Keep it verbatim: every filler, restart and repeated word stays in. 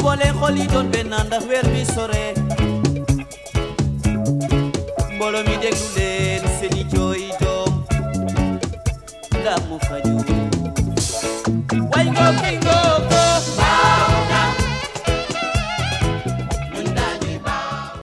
boole xol yi doon benn ndax weer bi sore mbooloo mi déglu leen seeni jooy doom ndax mu faju way ngoo